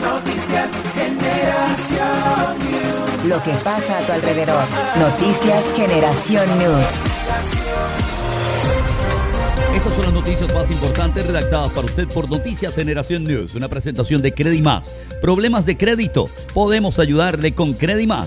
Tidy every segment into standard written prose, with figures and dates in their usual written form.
Noticias Generación News. Lo que pasa a tu alrededor. Noticias Generación News. Estas son las noticias más importantes redactadas para usted por Noticias Generación News. Una presentación de Credimás. Problemas de crédito. Podemos ayudarle con Credimás.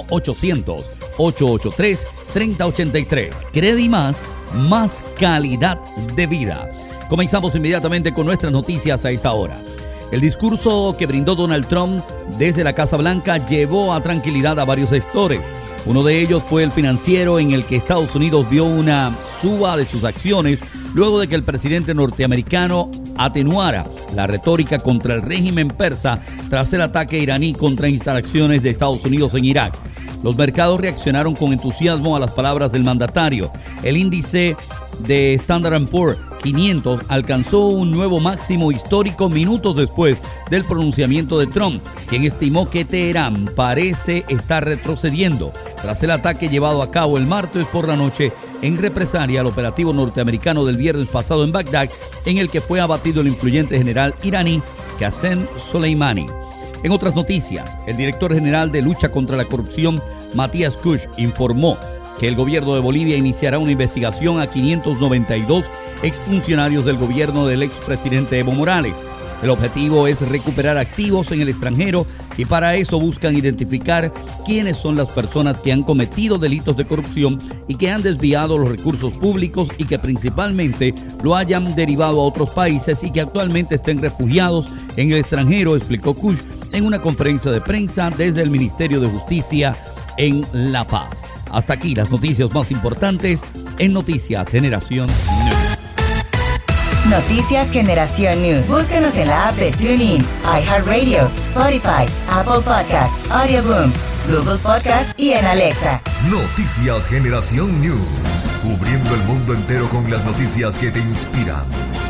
1-800-883-3083. Credimás, más calidad de vida. Comenzamos inmediatamente con nuestras noticias a esta hora. El discurso que brindó Donald Trump desde la Casa Blanca llevó a tranquilidad a varios sectores. Uno de ellos fue el financiero, en el que Estados Unidos vio una suba de sus acciones luego de que el presidente norteamericano atenuara la retórica contra el régimen persa tras el ataque iraní contra instalaciones de Estados Unidos en Irak. Los mercados reaccionaron con entusiasmo a las palabras del mandatario. El índice de Standard & Poor's 500 alcanzó un nuevo máximo histórico minutos después del pronunciamiento de Trump, quien estimó que Teherán parece estar retrocediendo tras el ataque llevado a cabo el martes por la noche en represalia al operativo norteamericano del viernes pasado en Bagdad, en el que fue abatido el influyente general iraní Qasem Soleimani. En otras noticias, el director general de lucha contra la corrupción, Matías Kusch, informó que el gobierno de Bolivia iniciará una investigación a 592 exfuncionarios del gobierno del expresidente Evo Morales. El objetivo es recuperar activos en el extranjero y para eso buscan identificar quiénes son las personas que han cometido delitos de corrupción y que han desviado los recursos públicos y que principalmente lo hayan derivado a otros países y que actualmente estén refugiados en el extranjero, explicó Kusch en una conferencia de prensa desde el Ministerio de Justicia en La Paz. Hasta aquí las noticias más importantes en Noticias Generación News. Noticias Generación News. Búscanos en la app de TuneIn, iHeartRadio, Spotify, Apple Podcast, Audioboom, Google Podcast y en Alexa. Noticias Generación News. Cubriendo el mundo entero con las noticias que te inspiran.